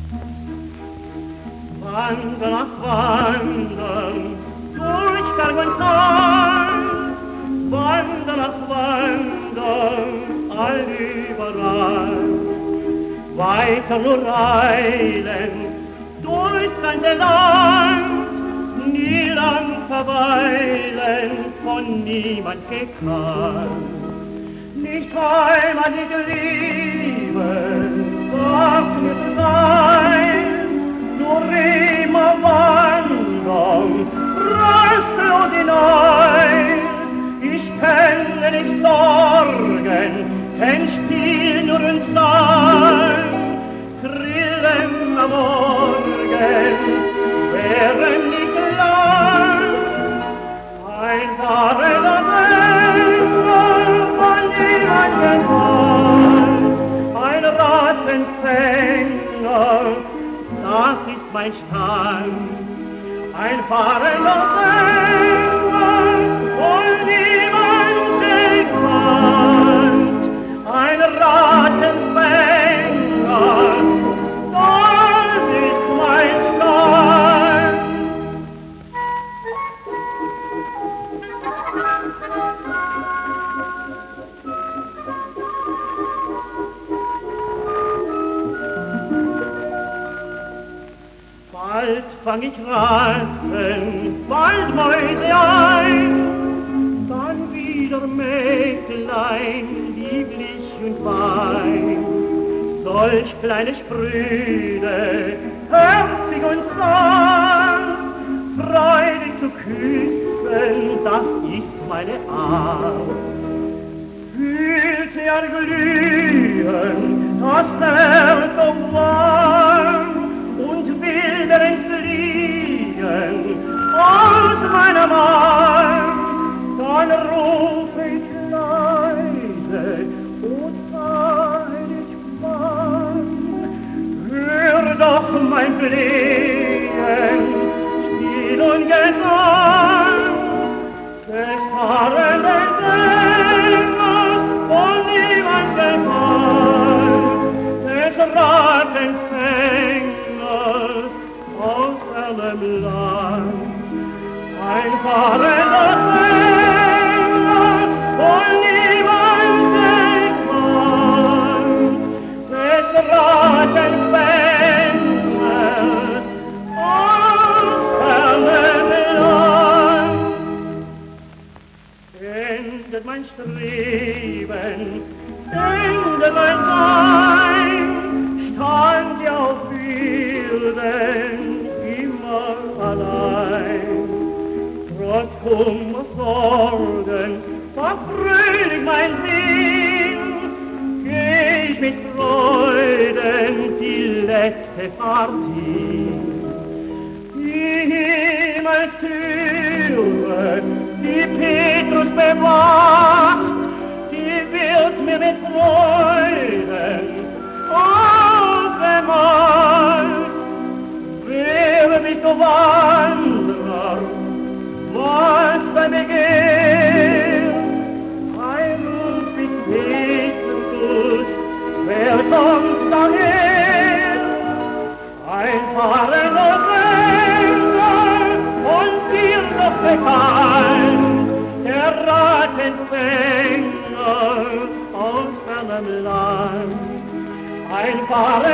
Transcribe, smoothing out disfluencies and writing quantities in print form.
Wandern nach Wandern, durch Berg und Tal, Wandern nach Wandern, allüberall. Weiter nur eilen, durchs ganze Land, nie lang verweilen, von niemand gekannt. Nicht Heimat, nicht Liebe, wagt mir zu sein, nur immer wandern, rastlos hinein. Ich kenne nicht Sorgen, kein Spiel, nur ein Sang, Grillen am Morgen, wären nicht lang. Ein fahrender Sänger, von niemand gekannt, ein Rattenfänger, das ist mein Stand. Ein fahrender Sänger, von niemand gekannt, ein Rattenfänger, das ist mein Stand. Bald fang ich Ratten, bald Mäuse ein, dann wieder Mägdlein, lieblich und fein. Solch kleine Sprüde, herzig und zart, freudig zu küssen, das ist meine Art. Fühlt sie erglühen, das Herz so warm, und will mir entfliehen aus meinem Arm, dann ruf ich leise, o sei nicht bang, hör doch mein Flehen, Spiel und Gesang, des fahrenden Sängers, von niemand gekannt, des Rattenfängers aus fernem Land. Ein fahrender Sänger, von niemand gekannt, des Rattenfängers aus fernem Land. Endet mein Streben, endet mein Sein, stand ja auf Erden immer allein. Trotz Kummer, Sorgen, war fröhlich mein Sinn, geh ich mit Freuden die letzte Fahrt hin. Die Himmelstüre, die Petrus bewacht, die wird mir mit Freuden aufgemalt. Wer bist du, Wanderer, was dein Begehr? Ein Ruf mit Petrus, wer kommt daher? Ein fahrender Sänger, und dir doch bekannt, der Rattenfänger aus fernem Land. Ein fahrender